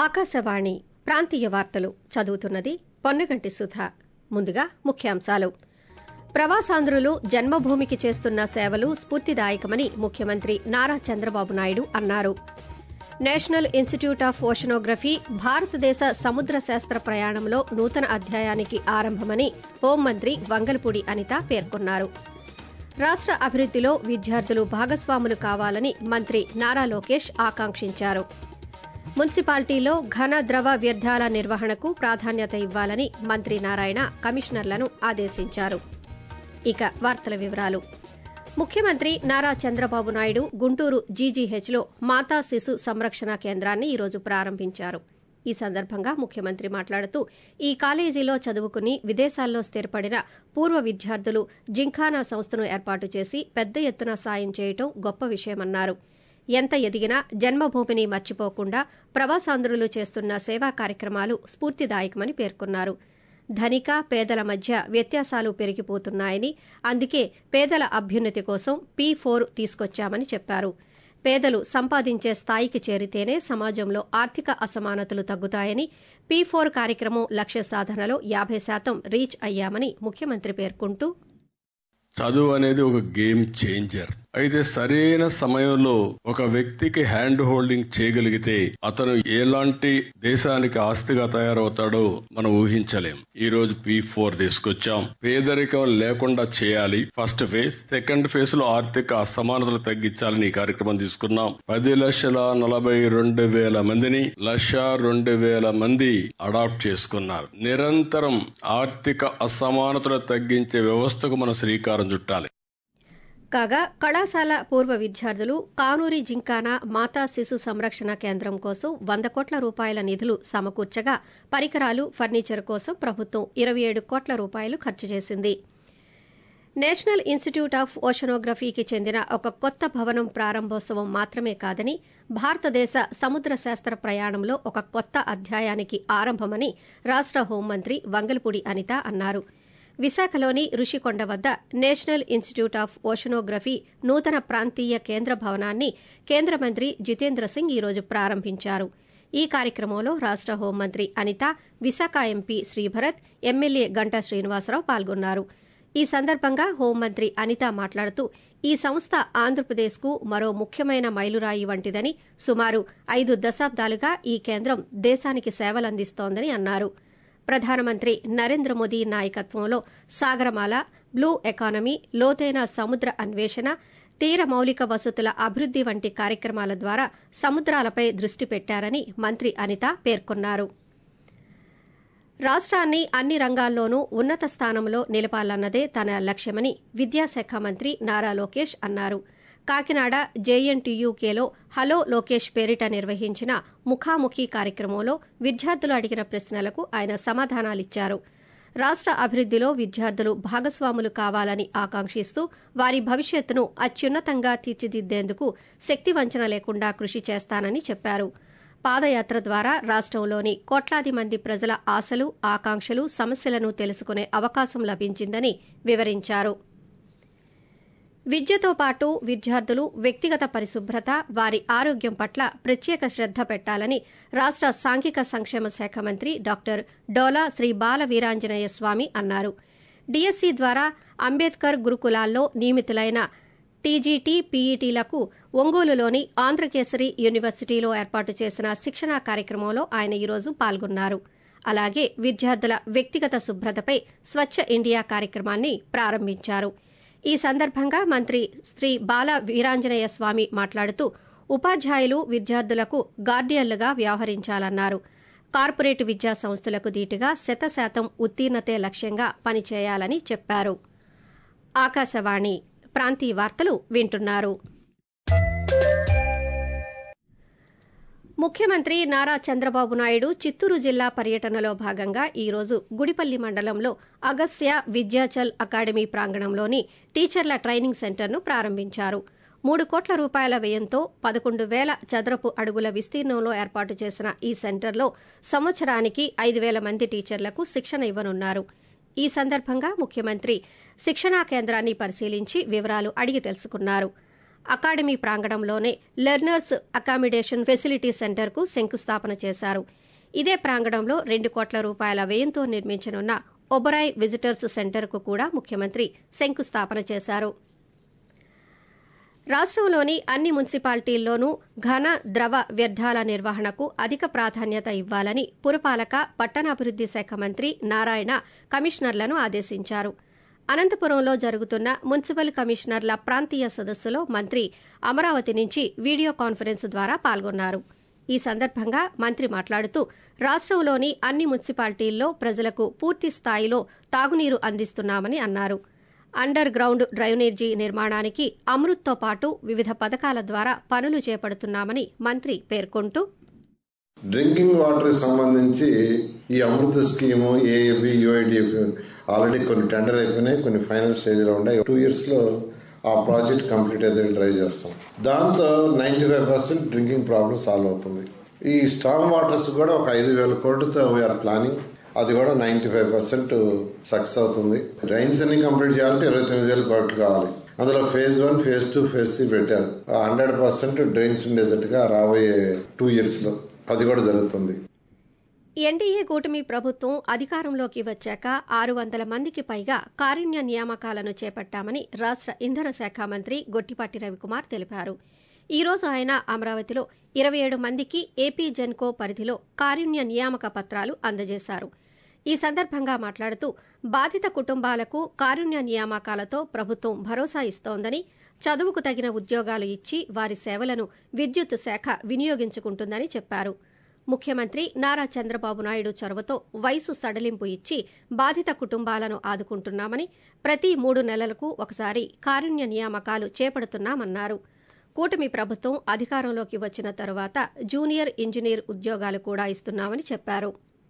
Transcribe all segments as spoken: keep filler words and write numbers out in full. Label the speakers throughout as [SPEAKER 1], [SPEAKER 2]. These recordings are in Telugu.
[SPEAKER 1] ఆకాశవాణి ప్రాంతీయ వార్తలు చదువుతున్నది పొన్నగంటి సుధ. ముందుగా ముఖ్యాంశాలు. ప్రవాసాంధ్రులు జన్మభూమికి చేస్తున్న సేవలు స్ఫూర్తిదాయకమని ముఖ్యమంత్రి నారా చంద్రబాబు నాయుడు అన్నారు. నేషనల్ ఇన్స్టిట్యూట్ ఆఫ్ ఓషనోగ్రఫీ భారతదేశ సముద్ర శాస్త్ర ప్రయాణంలో నూతన అధ్యాయానికి ఆరంభమని హోంమంత్రి వంగలపూడి అనిత పేర్కొన్నారు. రాష్ట అభివృద్దిలో విద్యార్థులు భాగస్వాములు కావాలని మంత్రి నారా లోకేష్ ఆకాంక్షించారు. మున్సిపాలిటీలో ఘన ద్రవ వ్యర్థాల నిర్వహణకు ప్రాధాన్యత ఇవ్వాలని మంత్రి నారాయణ కమిషనర్లను ఆదేశించారు. ఇక వార్తల వివరాలు. ముఖ్యమంత్రి నారా చంద్రబాబు నాయుడు గుంటూరు జీజీహెచ్లో మాతా శిశు సంరక్షణ కేంద్రాన్ని ఈరోజు ప్రారంభించారు. ఈ సందర్భంగా ముఖ్యమంత్రి మాట్లాడుతూ ఈ కాలేజీలో చదువుకుని విదేశాల్లో స్థిరపడిన పూర్వ విద్యార్థులు జింఖానా సంస్థను ఏర్పాటు చేసి పెద్ద ఎత్తున సాయం చేయటం గొప్ప విషయమన్నారు. ఎంత ఎదిగినా జన్మభూమిని మర్చిపోకుండా ప్రవాసాంధ్రులు చేస్తున్న సేవా కార్యక్రమాలు స్ఫూర్తిదాయకమని పేర్కొన్నారు. ధనిక పేదల మధ్య వ్యత్యాసాలు పెరిగిపోతున్నాయని, అందుకే పేదల అభ్యున్నతి కోసం పీ ఫోర్ తీసుకొచ్చామని చెప్పారు. పేదలు సంపాదించే స్థాయికి చేరితేనే సమాజంలో ఆర్థిక అసమానతలు తగ్గుతాయని, పీ ఫోర్ కార్యక్రమం లక్ష్య సాధనలో యాభై శాతం రీచ్ అయ్యామని ముఖ్యమంత్రి పేర్కొంటూ,
[SPEAKER 2] చదువు అనేది ఒక గేమ్ చేంజర్. అయితే సరైన సమయంలో ఒక వ్యక్తికి హ్యాండ్ హోల్డింగ్ చేయగలిగితే అతను ఎలాంటి దేశానికి ఆస్తిగా తయారవుతాడో మనం ఊహించలేం. ఈ రోజు పీ ఫోర్ తీసుకొచ్చాం. పేదరికం లేకుండా చేయాలి ఫస్ట్ ఫేజ్. సెకండ్ ఫేజ్ లో ఆర్థిక అసమానతలు తగ్గించాలని ఈ కార్యక్రమం తీసుకున్నాం. పది లక్షల నలభై రెండు వేల మందిని లక్ష రెండు వేల మంది అడాప్ట్ చేసుకున్నారు. నిరంతరం ఆర్థిక అసమానతలు తగ్గించే వ్యవస్థకు మనం శ్రీకారం చుట్టాలి.
[SPEAKER 1] కాగా కళాశాల పూర్వ విద్యార్థులు కానూరి జింకానా మాతా శిశు సంరక్షణ కేంద్రం కోసం వంద కోట్ల రూపాయల నిధులు సమకూర్చగా పరికరాలు, ఫర్నిచర్ కోసం ప్రభుత్వం ఇరవై ఏడు కోట్ల రూపాయలు ఖర్చు చేసింది. నేషనల్ ఇన్స్టిట్యూట్ ఆఫ్ ఓషనోగ్రఫీకి చెందిన ఒక కొత్త భవనం ప్రారంభోత్సవం మాత్రమే కాదని, భారతదేశ సముద్ర శాస్త్ర ప్రయాణంలో ఒక కొత్త అధ్యాయానికి ఆరంభమని రాష్ట హోంమంత్రి వంగలపూడి అనిత అన్నారు. విశాఖలోని రుషికొండ వద్ద నేషనల్ ఇన్స్టిట్యూట్ ఆఫ్ ఓషనోగ్రఫీ నూతన ప్రాంతీయ కేంద్ర భవనాన్ని కేంద్ర మంత్రి జితేంద్ర సింగ్ ఈరోజు ప్రారంభించారు. ఈ కార్యక్రమంలో రాష్ట హోంమంత్రి అనిత, విశాఖ ఎంపీ శ్రీభరత్, ఎమ్మెల్యే గంటా శ్రీనివాసరావు పాల్గొన్నారు. ఈ సందర్భంగా హోంమంత్రి అనిత మాట్లాడుతూ, ఈ సంస్థ ఆంధ్రప్రదేశ్కు మరో ముఖ్యమైన మైలురాయి వంటిదని, సుమారు ఐదు దశాబ్దాలుగా ఈ కేంద్రం దేశానికి సేవలందిస్తోందని అన్నారు. ప్రధానమంత్రి నరేంద్ర మోదీ నాయకత్వంలో సాగరమాల, బ్లూ ఎకానమీ, లోతైన సముద్ర అన్వేషణ, తీర మౌలిక వసతుల అభివృద్ది వంటి కార్యక్రమాల ద్వారా సముద్రాలపై దృష్టి పెట్టారని మంత్రి అనిత పేర్కొన్నారు. రాష్ట్రాన్ని అన్ని రంగాల్లోనూ ఉన్నత స్థానంలో నిలపాలన్నదే తన లక్ష్యమని విద్యాశాఖ మంత్రి నారా లోకేష్ అన్నారు. కాకినాడ జేఎన్టీయూకేలో హలో లోకేష్ పేరిట నిర్వహించిన ముఖాముఖి కార్యక్రమంలో విద్యార్థులు అడిగిన ప్రశ్నలకు ఆయన సమాధానాలిచ్చారు. రాష్ట అభివృద్దిలో విద్యార్థులు భాగస్వాములు కావాలని ఆకాంక్షిస్తూ వారి భవిష్యత్తును అత్యున్నతంగా తీర్చిదిద్దేందుకు శక్తివంచన లేకుండా కృషి చేస్తానని చెప్పారు. పాదయాత్ర ద్వారా రాష్టంలోని కోట్లాది మంది ప్రజల ఆశలు, ఆకాంక్షలు, సమస్యలను తెలుసుకునే అవకాశం లభించిందని వివరించారు. విద్యతో పాటు విద్యార్థులు వ్యక్తిగత పరిశుభ్రత, వారి ఆరోగ్యం పట్ల ప్రత్యేక శ్రద్ద పెట్టాలని రాష్ట సాంఘిక సంక్షేమ శాఖ మంత్రి డాక్టర్ డోలా శ్రీ బాల వీరాంజనేయ స్వామి అన్నారు. డీఎస్సీ ద్వారా అంబేద్కర్ గురుకులాల్లో నియమితులైన టీజీటీ, పీఈటీలకు ఒంగోలులోని ఆంధ్రకేసరి యూనివర్సిటీలో ఏర్పాటు చేసిన శిక్షణా కార్యక్రమంలో ఆయన ఈరోజు పాల్గొన్నారు. అలాగే విద్యార్థుల వ్యక్తిగత శుభ్రతపై స్వచ్ఛ ఇండియా కార్యక్రమాన్ని ప్రారంభించారు. ఈ సందర్భంగా మంత్రి శ్రీ బాల వీరాంజనేయ స్వామి మాట్లాడుతూ, ఉపాధ్యాయులు విద్యార్థులకు గార్డియన్లుగా వ్యవహరించాలన్నారు. కార్పొరేట్ విద్యా సంస్థలకు దీటుగా శతశాతం ఉత్తీర్ణతే లక్ష్యంగా పనిచేయాలని చెప్పారు. ఆకాశవాణి ప్రాంతీయ వార్తలు వింటున్నారు. ముఖ్యమంత్రి నారా చంద్రబాబు నాయుడు చిత్తూరు జిల్లా పర్యటనలో భాగంగా ఈరోజు గుడిపల్లి మండలంలో అగస్య విద్యాచల్ అకాడమీ ప్రాంగణంలోని టీచర్ల ట్రైనింగ్ సెంటర్ను ప్రారంభించారు. మూడు కోట్ల రూపాయల వ్యయంతో పదకొండు వేల చదరపు అడుగుల విస్తీర్ణంలో ఏర్పాటు చేసిన ఈ సెంటర్లో సంవత్సరానికి ఐదు వేల మంది టీచర్లకు శిక్షణ ఇవ్వనున్నారు. ఈ సందర్భంగా ముఖ్యమంత్రి శిక్షణా కేంద్రాన్ని పరిశీలించి వివరాలు అడిగి తెలుసుకున్నారు. అకాడమీ ప్రాంగణంలోనే లెర్నర్స్ అకామిడేషన్ ఫెసిలిటీ సెంటర్కు శంకుస్థాపన చేశారు. ఇదే ప్రాంగణంలో రెండు కోట్ల రూపాయల వ్యయంతో నిర్మించనున్న ఒబరాయ్ విజిటర్స్ సెంటర్కు కూడా ముఖ్యమంత్రి శంకుస్థాపన చేశారు. రాష్టంలోని అన్ని మున్సిపాలిటీల్లోనూ ఘన ద్రవ వ్యర్థాల నిర్వహణకు అధిక ప్రాధాన్యత ఇవ్వాలని పురపాలక పట్టణాభివృద్ది శాఖ మంత్రి నారాయణ కమిషనర్లను ఆదేశించారు. అనంతపురంలో జరుగుతున్న మున్సిపల్ కమిషనర్ల ప్రాంతీయ సదస్సులో మంత్రి అమరావతి నుంచి వీడియో కాన్ఫరెన్స్ ద్వారా పాల్గొన్నారు. ఈ సందర్భంగా మంత్రి మాట్లాడుతూ రాష్టంలోని అన్ని మున్సిపాలిటీల్లో ప్రజలకు పూర్తి స్థాయిలో తాగునీరు అందిస్తున్నామని అన్నారు. అండర్ గ్రౌండ్ డ్రైనేజీ నిర్మాణానికి అమృత్తో పాటు వివిధ పథకాల ద్వారా పనులు చేపడుతున్నామని మంత్రి పేర్కొంటూ
[SPEAKER 3] డ్రింకింగ్ వాటర్ సంబంధించి ఈ Amrut scheme AAB UIDF already కొన్ని టెండర్ అయిపోయినాయి, కొన్ని ఫైనల్ స్టేజ్ లో ఉన్నాయి. టూ ఇయర్స్ లో ఆ ప్రాజెక్ట్ కంప్లీట్ అయితే డ్రై చేస్తాం. దాంతో ninety five percent drinking problem solve అవుతుంది. ఈ స్టామ్ వాటర్స్ కూడా ఒక ఐదు వేల కోట్లతో వీఆర్ ప్లానింగ్, అది కూడా నైన్టీ ఫైవ్ పర్సెంట్ సక్సెస్ అవుతుంది. డ్రైన్స్ అన్ని కంప్లీట్ చేయాలంటే ఇరవై తొమ్మిది వేల కోట్లు కావాలి. అందులో phase one phase two phase three పెట్టారు. హండ్రెడ్ పర్సెంట్ డ్రైన్స్ ఉండేటట్టుగా రాబోయే టూ ఇయర్స్ లో అది కూడా జరుగుతుంది.
[SPEAKER 1] ఎన్డీఏ కూటమి ప్రభుత్వం అధికారంలోకి వచ్చాక ఆరు వందల మందికి పైగా కారుణ్య నియామకాలను చేపట్టామని రాష్ట ఇంధన శాఖ మంత్రి గొట్టిపాటి రవికుమార్ తెలిపారు. ఈ రోజు ఆయన అమరావతిలో ఇరవై ఏడు మందికి ఏపీ జెన్కో పరిధిలో కారుణ్య నియామక పత్రాలు అందజేశారు. ఈ సందర్భంగా మాట్లాడుతూ బాధిత కుటుంబాలకు కారుణ్య నియామకాలతో ప్రభుత్వం భరోసా ఇస్తోందని, చదువుకు తగిన ఉద్యోగాలు ఇచ్చి వారి సేవలను విద్యుత్ శాఖ వినియోగించుకుంటుందని చెప్పారు. ముఖ్యమంత్రి నారా చంద్రబాబు నాయుడు చొరవతో వయసు సడలింపు ఇచ్చి బాధిత కుటుంబాలను ఆదుకుంటున్నామని, ప్రతి మూడు నెలలకు ఒకసారి కారుణ్య నియామకాలు చేపడుతున్నామన్నారు. కూటమి ప్రభుత్వం అధికారంలోకి వచ్చిన తరువాత జూనియర్ ఇంజనీర్ ఉద్యోగాలు కూడా ఇస్తున్నామని చెప్పారు.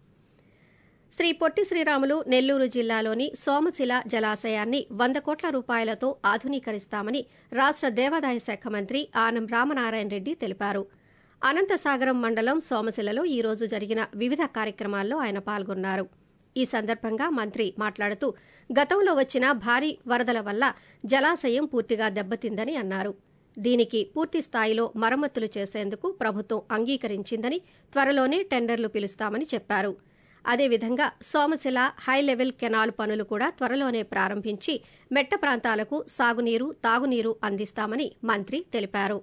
[SPEAKER 1] శ్రీ పొట్టి శ్రీరాములు నెల్లూరు జిల్లాలోని సోమశిల జలాశయాన్ని వంద కోట్ల రూపాయలతో ఆధునీకరిస్తామని రాష్ట దేవాదాయ శాఖ మంత్రి ఆనం రామనారాయణ రెడ్డి తెలిపారు. అనంతసాగరం మండలం సోమశిలలో ఈ రోజు జరిగిన వివిధ కార్యక్రమాల్లో ఆయన పాల్గొన్నారు. ఈ సందర్భంగా మంత్రి మాట్లాడుతూ గతంలో వచ్చిన భారీ వరదల వల్ల జలాశయం పూర్తిగా దెబ్బతిందని అన్నారు. దీనికి పూర్తి స్థాయిలో మరమ్మతులు చేసేందుకు ప్రభుత్వం అంగీకరించిందని, త్వరలోనే టెండర్లు పిలుస్తామని చెప్పారు. అదేవిధంగా సోమశిల హైలెవెల్ కెనాల్ పనులు కూడా త్వరలోనే ప్రారంభించి మెట్ట ప్రాంతాలకు సాగునీరు, తాగునీరు అందిస్తామని మంత్రి తెలిపారు.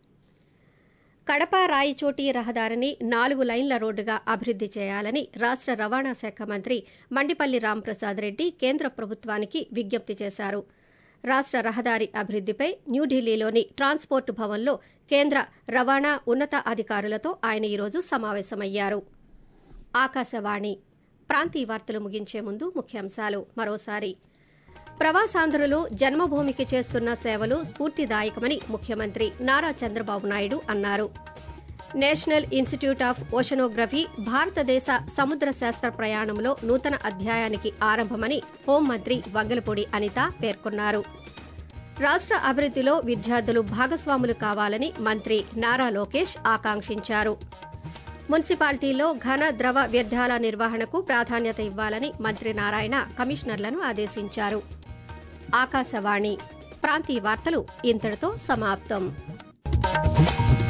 [SPEAKER 1] కడప రాయచోటి రహదారిని నాలుగు లైన్ల రోడ్డుగా అభివృద్ది చేయాలని రాష్ట రవాణా శాఖ మంత్రి మండిపల్లి రాంప్రసాద్ రెడ్డి కేంద్ర ప్రభుత్వానికి విజ్ఞప్తి చేశారు. రాష్ట రహదారి అభివృద్దిపై న్యూఢిల్లీలోని ట్రాన్స్పోర్ట్ భవన్లో కేంద్ర రవాణా ఉన్నత అధికారులతో ఆయన ఈరోజు సమావేశమయ్యారు. ఆకాశవాణి ప్రాంతీయ వార్తలు ముగించే ముందు ముఖ్యాంశాలు మరోసారి. ప్రవాసాంధ్రులు జన్మభూమికి చేస్తున్న సేవలు స్ఫూర్తిదాయకమని ముఖ్యమంత్రి నారా చంద్రబాబు నాయుడు అన్నారు. నేషనల్ ఇన్స్టిట్యూట్ ఆఫ్ ఓషనోగ్రఫీ భారతదేశ సముద్ర శాస్త్ర ప్రయాణంలో నూతన అధ్యాయానికి ఆరంభమని హోంమంత్రి వంగలపూడి అనిత పేర్కొన్నారు. రాష్ట అభివృద్దిలో విద్యార్థులు భాగస్వాములు కావాలని మంత్రి నారా లోకేష్ ఆకాంక్షించారు. మున్సిపాలిటీల్లో ఘన ద్రవ వ్యర్థాల నిర్వహణకు ప్రాధాన్యత ఇవ్వాలని మంత్రి నారాయణ కమిషనర్లను ఆదేశించారు. ఆకాశవాణి ప్రాంతీయ వార్తలు ఇంతటితో సమాప్తం.